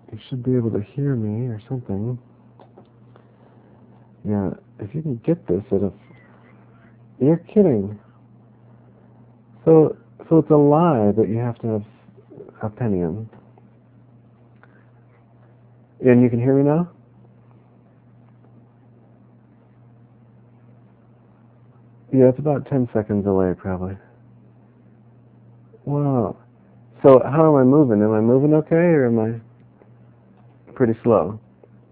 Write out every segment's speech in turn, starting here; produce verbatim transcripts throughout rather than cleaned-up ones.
You should be able to hear me or something. Yeah, if you can get this, it'll... You're kidding. So, so it's a lie that you have to have a Pentium. And you can hear me now? Yeah, it's about ten seconds away, probably. Wow. So how am I moving? Am I moving okay, or am I pretty slow?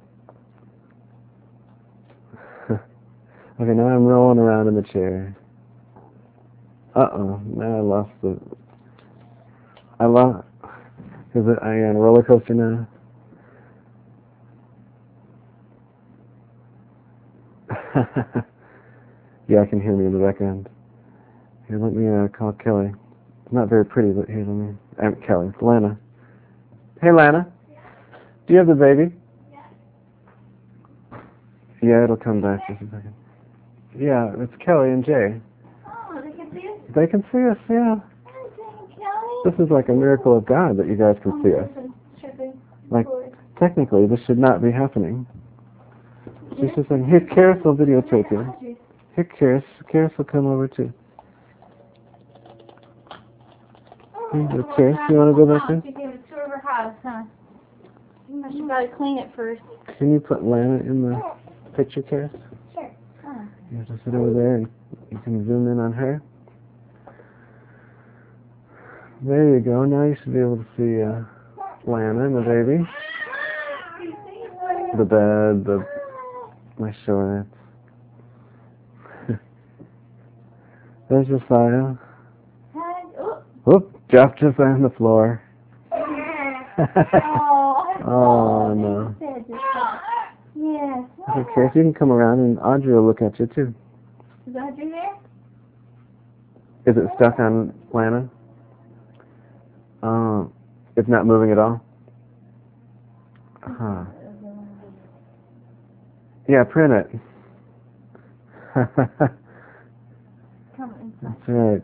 Okay, now I'm rolling around in the chair. Uh-oh, now I lost the... I lost... Is it, are you on a roller coaster now? Yeah, I can hear me in the background. Here, let me uh, call Kelly. It's not very pretty, but here, let me... I'm Kelly. It's Lana. Hey, Lana. Yeah. Do you have the baby? Yeah. Yeah, it'll come back just a second. Yeah, it's Kelly and Jay. Oh, they can see us? They can see us, yeah. This is like a miracle of God that you guys can see us. Like, technically, this should not be happening. She's just saying, here, Karis will videotape you. Here, Karis. Karis will come over too. Here you go, Karis. You want to go back in? She gave a tour of her house, huh? I should probably clean it first. Can you put Lana in the picture, Karis? Sure. Huh. You have to sit over there and you can zoom in on her. There you go. Now you should be able to see uh, Lana and the baby. The bed, the my shorts. There's Josiah. Oop, dropped Josiah on the floor. Oh, no. Yes. Okay, if you can come around and Audrey will look at you too. Is Audrey there? Is it stuck on Lana? Oh, it's not moving at all? Huh. Yeah, print it. That's right.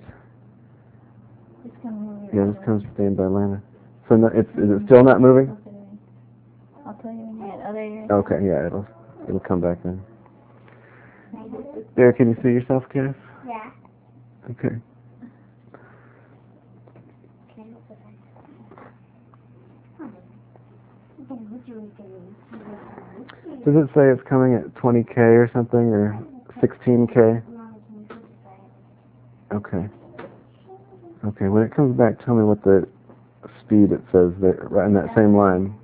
Yeah, this comes stained by Lana. So no, it's, is it still not moving? I'll tell you when you get other ears. Okay, yeah, it'll it'll come back then. There, can you see yourself, Karis? Yeah. Okay. Does it say it's coming at twenty K or something, or sixteen K? Okay. Okay, when it comes back, tell me what the speed it says there, right in that same line.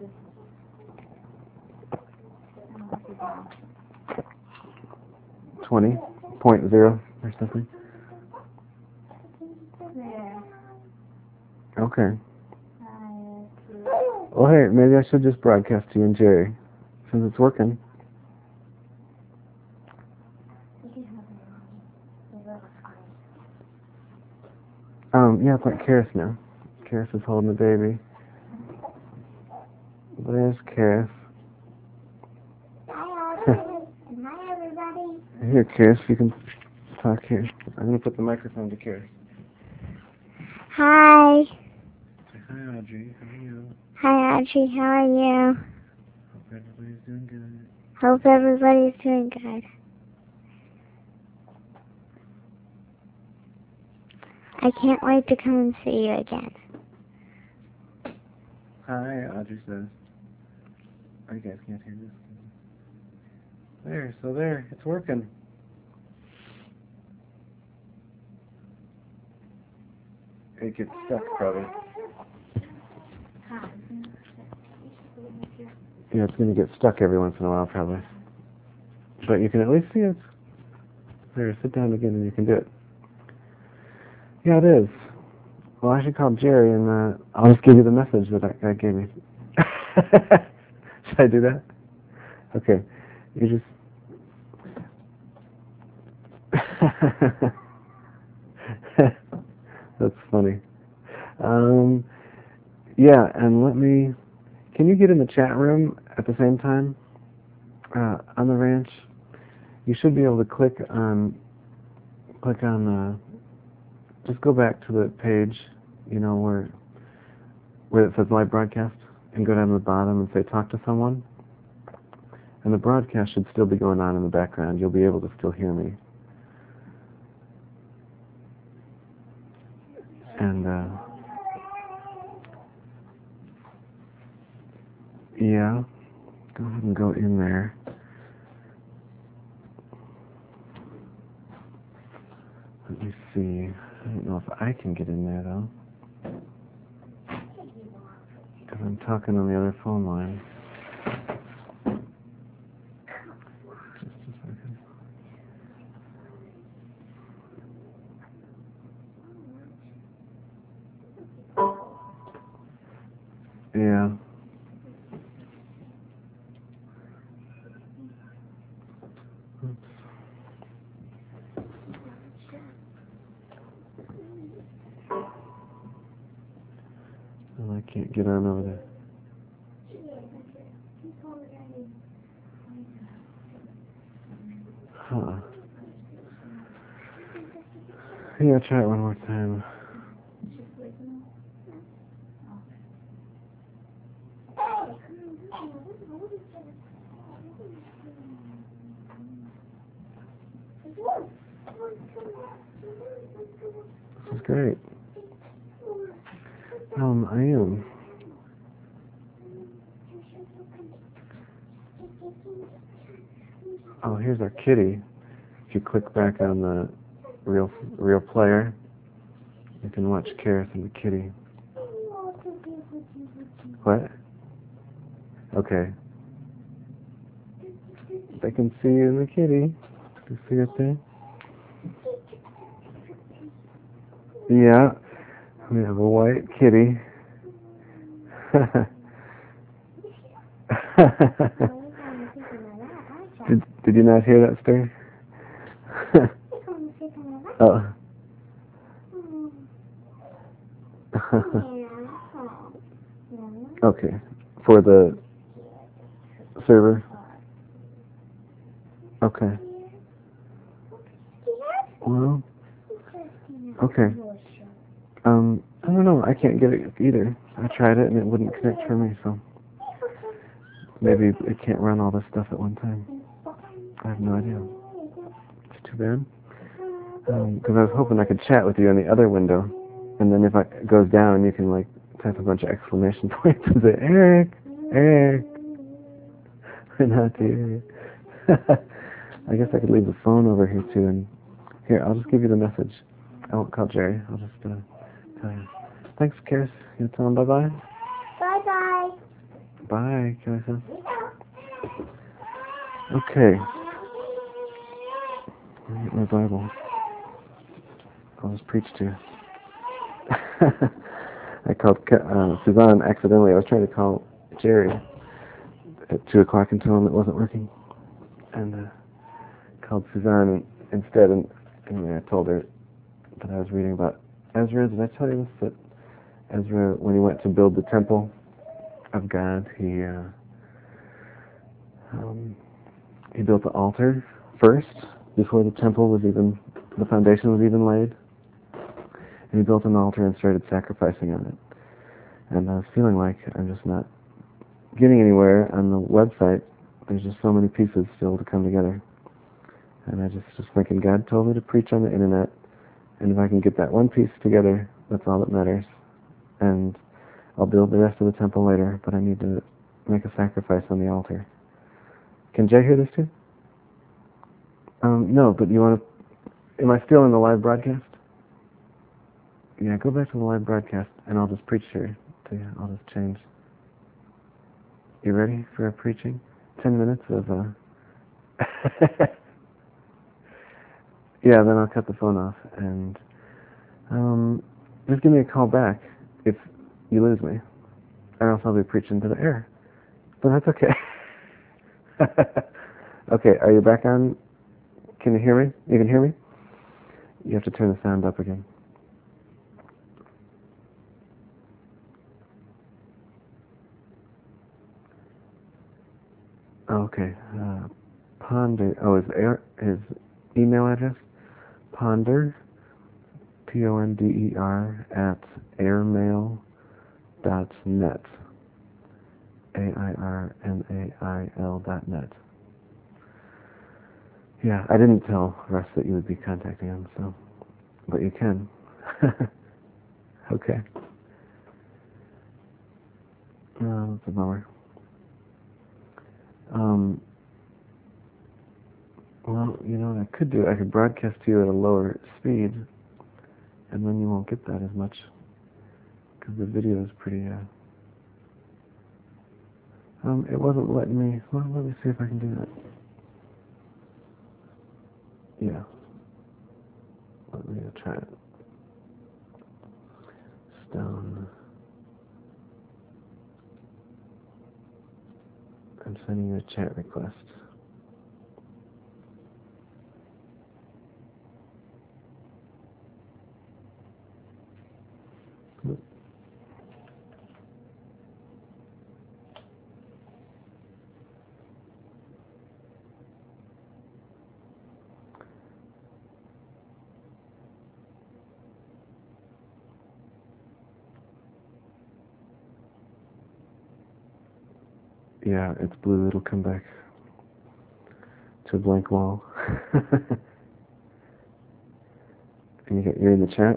twenty point zero or something? Okay. Well, hey, maybe I should just broadcast to you and Jerry, since it's working. Um, yeah, it's like Karis now. Karis is holding the baby. There's Karis. Hi, everybody. Here, Karis, you can talk here. I'm going to put the microphone to Karis. Hi. Say hi, Audrey. How are you? Hi, Audrey. How are you? Hope everybody's doing good. Hope everybody's doing good. I can't wait to come and see you again. Hi, Audrey says. Oh, you guys can't hear this. There, so there, it's working. It gets stuck, probably. Yeah, it's going to get stuck every once in a while, probably. But you can at least see it. There, sit down again and you can do it. Yeah, it is. Well, I should call Jerry and uh, I'll just give you the message that that guy gave me. Should I do that? Okay. You just... That's funny. Um, yeah, and let me... Can you get in the chat room at the same time uh, on the ranch? You should be able to click on... Click on... Uh, just go back to the page, you know, where where it says live broadcast. and go down to the bottom and say talk to someone. And the broadcast should still be going on in the background. You'll be able to still hear me. And, uh, yeah, go ahead and go in there. Let me see. I don't know if I can get in there, though. Because I'm talking on the other phone line. Just a second. Yeah. Oops. Well, I can't get on over there. Huh. Yeah, try it one more time. This is great. Um, I am. Oh, here's our kitty. If you click back on the real real player, you can watch Karis and the kitty. What? Okay. They can see you and the kitty. You see it there? Yeah. We have a white kitty. did, did you not hear that story? Oh. Okay. For the server? Okay. Well, okay. Um, I don't know. I can't get it either. I tried it and it wouldn't connect for me, so maybe it can't run all this stuff at one time. I have no idea. It's too bad. Because um, I was hoping I could chat with you in the other window, and then if it goes down, you can like type a bunch of exclamation points and say, Eric, Eric. Not here. I guess I could leave the phone over here too, and here, I'll just give you the message. I won't call Jerry. I'll just uh, tell you. Thanks, Karis. You tell him bye-bye? Bye-bye. Bye, Karis. Okay. Let me get my Bible. I'll just preach to you. I called uh, Suzanne accidentally. I was trying to call Jerry at two o'clock and tell him it wasn't working. And uh, called Suzanne instead, and anyway, I told her that I was reading about Ezra. Did I tell you this? That Ezra, when he went to build the temple of God, he uh, um, he built the altar first before the temple was even, the foundation was even laid. And he built an altar and started sacrificing on it. And I was feeling like I'm just not getting anywhere on the website. There's just so many pieces still to come together. And I just was thinking, God told me to preach on the internet, and if I can get that one piece together, that's all that matters. And I'll build the rest of the temple later, but I need to make a sacrifice on the altar. Can Jay hear this too? Um, no, but you want to... Am I still in the live broadcast? Yeah, go back to the live broadcast, and I'll just preach here to you. I'll just change. You ready for a preaching? Ten minutes of... Uh... Yeah, then I'll cut the phone off, and um, just give me a call back if you lose me, or else I'll be preaching to the air. But that's okay. Okay, are you back on? Can you hear me? You can hear me? You have to turn the sound up again. Okay. Uh, Ponder. Oh, his, air, his email address? Ponder, P O N D E R, at airmail dot net. A I R M A I L dot net. Yeah, I didn't tell Russ that you would be contacting him, so, but you can. Okay. Oh, that's a bummer. Um, well, you know what I could do? I could broadcast to you at a lower speed, and then you won't get that as much, because the video is pretty, uh, um, it wasn't letting me, well, let me see if I can do that. Yeah. Let me try it. Stone. I'm sending you a chat request. Yeah, it's blue. It'll come back to a blank wall. And you get, you're in the chat?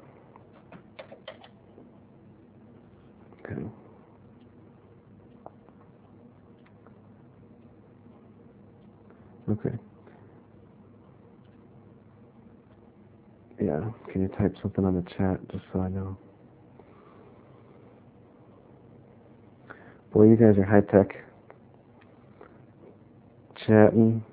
Okay. Okay. Yeah, can you type something on the chat just so I know? Boy, you guys are high-tech. Chatting.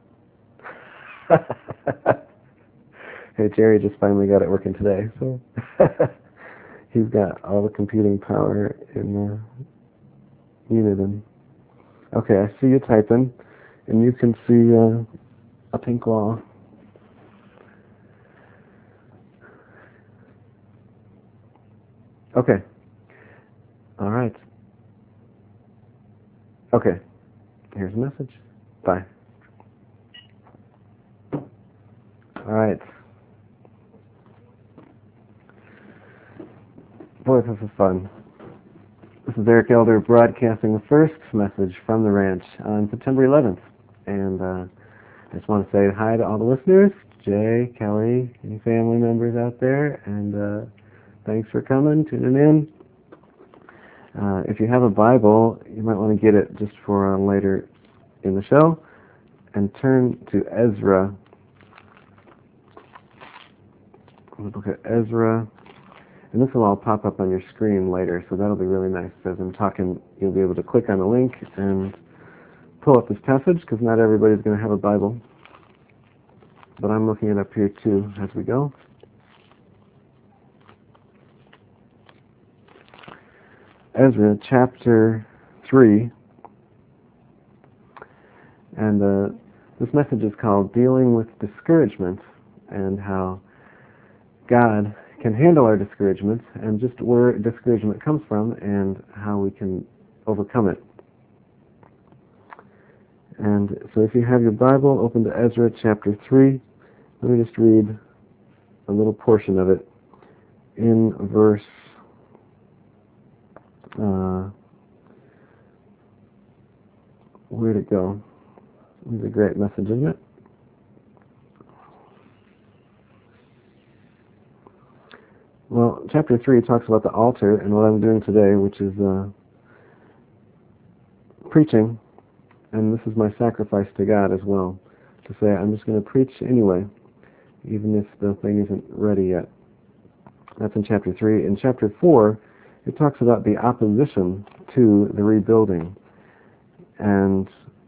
Hey, Jerry just finally got it working today, so he's got all the computing power in uh, Uniden. Okay, I see you typing, and you can see uh, a pink wall. Okay. All right. Okay. Here's a message. Bye. All right. Boy, this is fun. This is Eric Elder broadcasting the first message from the ranch on September eleventh. And uh, I just want to say hi to all the listeners, Jay, Kelly, any family members out there, and uh, thanks for coming, tuning in. Uh, if you have a Bible, you might want to get it just for uh, later in the show, and turn to Ezra. We'll look at Ezra, and this will all pop up on your screen later, so that'll be really nice. As I'm talking, you'll be able to click on the link and pull up this passage, because not everybody's going to have a Bible. But I'm looking it up here too as we go. Ezra chapter three, and uh, this message is called Dealing with Discouragement, and how God can handle our discouragements, and just where discouragement comes from, and how we can overcome it. And so if you have your Bible, open to Ezra chapter three. Let me just read a little portion of it in verse uh, where'd it go? It's a great message, isn't it? Well, chapter three talks about the altar, and what I'm doing today, which is uh, preaching, and this is my sacrifice to God as well, to say I'm just going to preach anyway, even if the thing isn't ready yet. That's in chapter three. In chapter four, it talks about the opposition to the rebuilding. And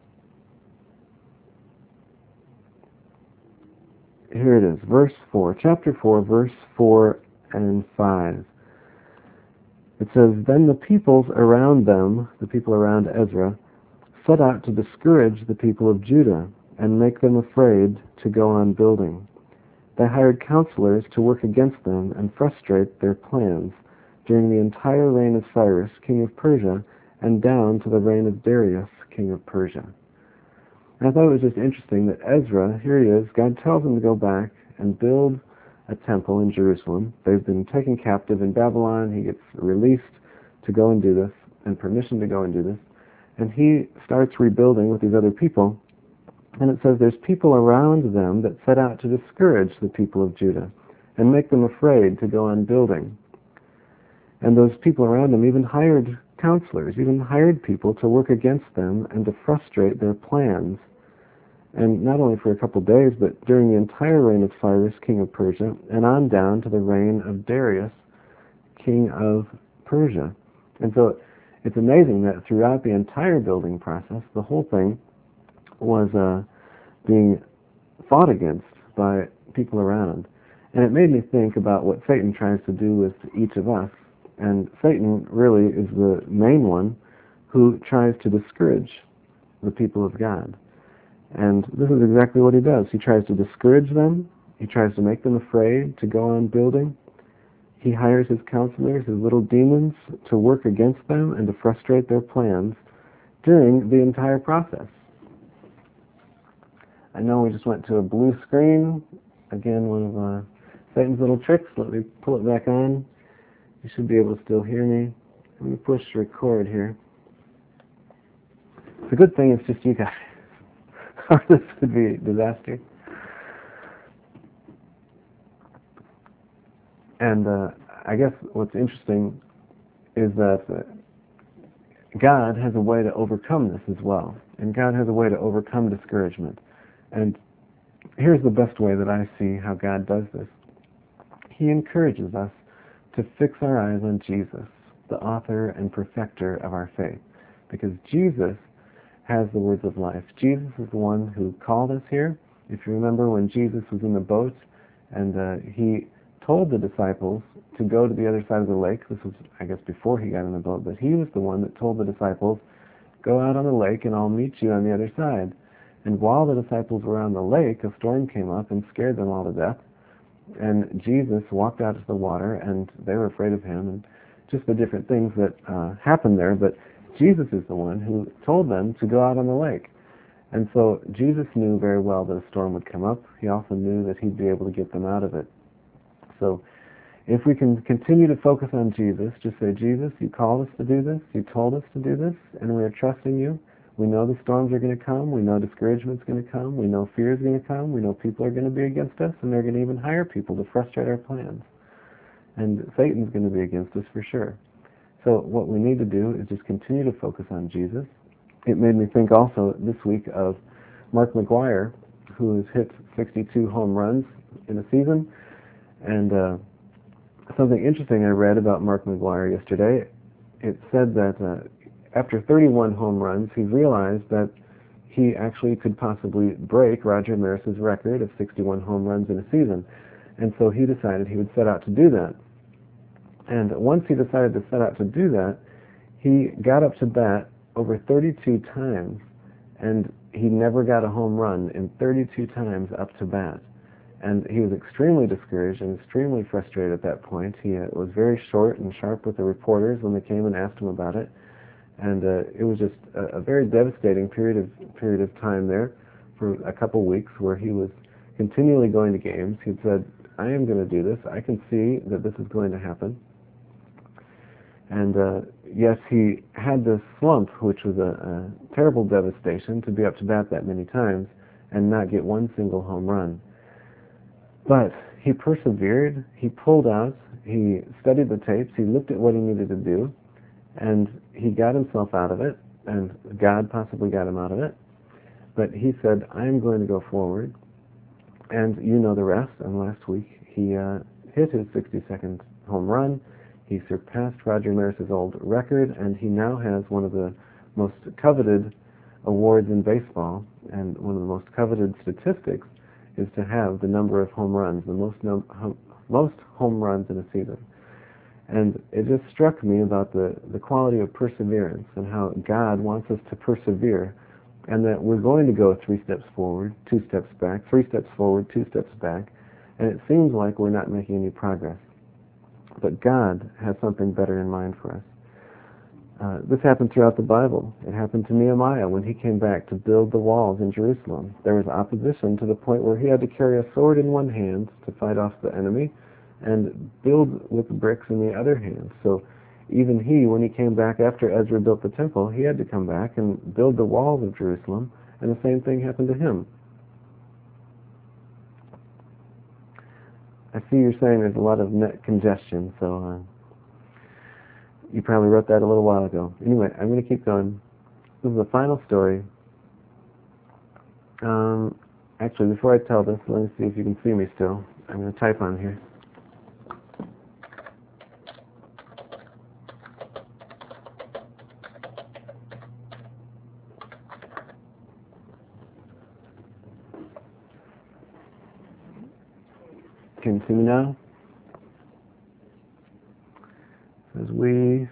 here it is, verse four. Chapter four, verse four and five. It says, Then the peoples around them, the people around Ezra, set out to discourage the people of Judah and make them afraid to go on building. They hired counselors to work against them and frustrate their plans during the entire reign of Cyrus, king of Persia, and down to the reign of Darius, king of Persia. And I thought it was just interesting that Ezra, here he is, God tells him to go back and build a temple in Jerusalem. They've been taken captive in Babylon. He gets released to go and do this, and permission to go and do this. And he starts rebuilding with these other people. And it says there's people around them that set out to discourage the people of Judah and make them afraid to go on building. And those people around them even hired counselors, even hired people to work against them and to frustrate their plans. And not only for a couple of days, but during the entire reign of Cyrus, king of Persia, and on down to the reign of Darius, king of Persia. And so it's amazing that throughout the entire building process, the whole thing was uh, being fought against by people around. And it made me think about what Satan tries to do with each of us. And Satan really is the main one who tries to discourage the people of God. And this is exactly what he does. He tries to discourage them. He tries to make them afraid to go on building. He hires his counselors, his little demons, to work against them and to frustrate their plans during the entire process. I know we just went to a blue screen. Again, one of uh, Satan's little tricks. Let me pull it back on. You should be able to still hear me. Let me push record here. It's a good thing it's just you guys. Or this would be a disaster. And uh, I guess what's interesting is that uh, God has a way to overcome this as well. And God has a way to overcome discouragement. And here's the best way that I see how God does this. He encourages us to fix our eyes on Jesus, the author and perfecter of our faith. Because Jesus has the words of life. Jesus is the one who called us here. If you remember when Jesus was in the boat and uh, he told the disciples to go to the other side of the lake. This was, I guess, before he got in the boat, but he was the one that told the disciples, go out on the lake and I'll meet you on the other side. And while the disciples were on the lake, a storm came up and scared them all to death. And Jesus walked out to the water, and they were afraid of him, and just the different things that uh, happened there. But Jesus is the one who told them to go out on the lake. And so Jesus knew very well that a storm would come up. He also knew that he'd be able to get them out of it. So if we can continue to focus on Jesus, just say, Jesus, you called us to do this, you told us to do this, and we are trusting you. We know the storms are going to come, we know discouragement's going to come, we know fear is going to come, we know people are going to be against us, and they're going to even hire people to frustrate our plans. And Satan's going to be against us for sure. So what we need to do is just continue to focus on Jesus. It made me think also this week of Mark McGwire, who has hit sixty-two home runs in a season. And uh, something interesting I read about Mark McGwire yesterday, it said that uh, after thirty-one home runs, he realized that he actually could possibly break Roger Maris's record of sixty-one home runs in a season. And so he decided he would set out to do that. And once he decided to set out to do that, he got up to bat over thirty-two times, and he never got a home run in thirty-two times up to bat. And he was extremely discouraged and extremely frustrated at that point. He uh, was very short and sharp with the reporters when they came and asked him about it. And uh, it was just a, a very devastating period of period of time there for a couple weeks where he was continually going to games. He'd said, I am going to do this. I can see that this is going to happen. And uh, yes, he had this slump, which was a, a terrible devastation to be up to bat that many times and not get one single home run. But he persevered, he pulled out, he studied the tapes, he looked at what he needed to do, and he got himself out of it, and God possibly got him out of it. But he said, I'm going to go forward. And you know the rest. And last week he uh, hit his sixty-second home run. He surpassed Roger Maris's old record, and he now has one of the most coveted awards in baseball, and one of the most coveted statistics is to have the number of home runs, the most num hum most home runs in a season. And it just struck me about the, the quality of perseverance and how God wants us to persevere, and that we're going to go three steps forward, two steps back, three steps forward, two steps back, and it seems like we're not making any progress. But God has something better in mind for us. Uh, this happened throughout the Bible. It happened to Nehemiah when he came back to build the walls in Jerusalem. There was opposition to the point where he had to carry a sword in one hand to fight off the enemy and build with bricks in the other hand. So even he, when he came back after Ezra built the temple, he had to come back and build the walls of Jerusalem, and the same thing happened to him. I see you're saying there's a lot of net congestion, so uh, you probably wrote that a little while ago. Anyway, I'm going to keep going. This is the final story. Um, actually, before I tell this, let me see if you can see me still. I'm going to type on here. Can you see me now? As we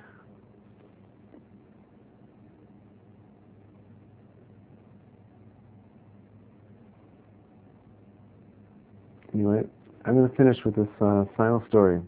anyway, I'm going to finish with this uh, final story.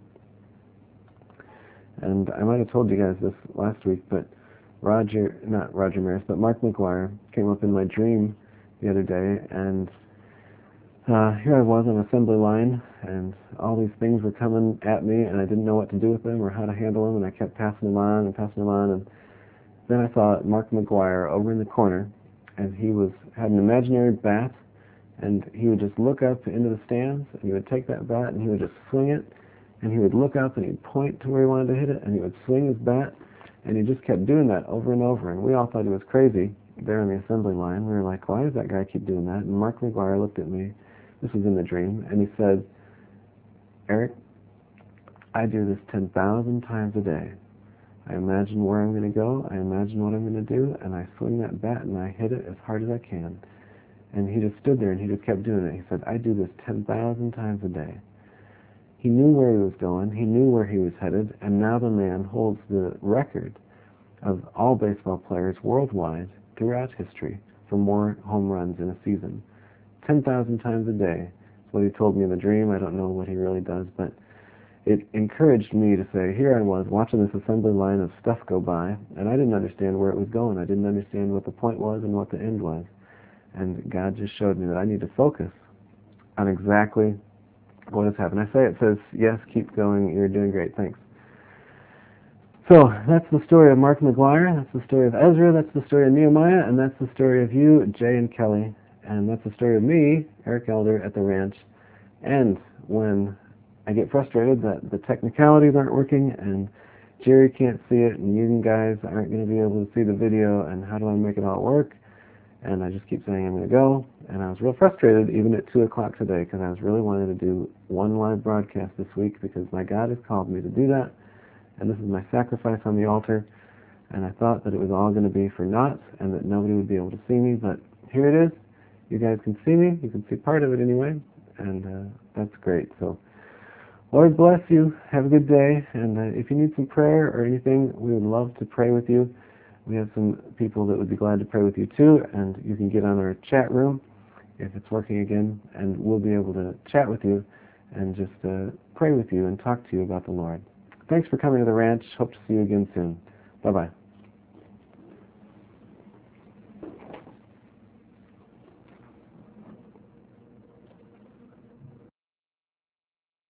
And I might have told you guys this last week, but Roger, not Roger Maris, but Mark McGuire came up in my dream the other day, and uh, here I was on an assembly line, and all these things were coming at me, and I didn't know what to do with them or how to handle them, and I kept passing them on and passing them on, and then I saw Mark McGuire over in the corner, and he was had an imaginary bat, and he would just look up into the stands, and he would take that bat, and he would just swing it, and he would look up, and he'd point to where he wanted to hit it, and he would swing his bat, and he just kept doing that over and over, and we all thought he was crazy there on the assembly line. We were like, why does that guy keep doing that? And Mark McGuire looked at me, this was in the dream, and he said, Eric, I do this ten thousand times a day. I imagine where I'm going to go, I imagine what I'm going to do, and I swing that bat and I hit it as hard as I can. And he just stood there and he just kept doing it. He said, I do this ten thousand times a day. He knew where he was going, he knew where he was headed, and now the man holds the record of all baseball players worldwide throughout history for more home runs in a season. ten thousand times a day. That's what he told me in the dream. I don't know what he really does, but it encouraged me to say, here I was watching this assembly line of stuff go by, and I didn't understand where it was going. I didn't understand what the point was and what the end was. And God just showed me that I need to focus on exactly what has happened. I say it says, yes, keep going, you're doing great, thanks. So that's the story of Mark McGuire, that's the story of Ezra, that's the story of Nehemiah, and that's the story of you, Jay and Kelly, and that's the story of me, Eric Elder, at the ranch. And when I get frustrated that the technicalities aren't working and Jerry can't see it and you guys aren't going to be able to see the video, and how do I make it all work? And I just keep saying I'm going to go, and I was real frustrated even at two o'clock today because I was really wanting to do one live broadcast this week because my God has called me to do that, and this is my sacrifice on the altar, and I thought that it was all going to be for naught and that nobody would be able to see me, but here it is. You guys can see me. You can see part of it anyway, and uh, that's great. So Lord bless you. Have a good day, and uh, if you need some prayer or anything, we would love to pray with you. We have some people that would be glad to pray with you too, and you can get on our chat room if it's working again, and we'll be able to chat with you and just uh, pray with you and talk to you about the Lord. Thanks for coming to the ranch. Hope to see you again soon. Bye-bye.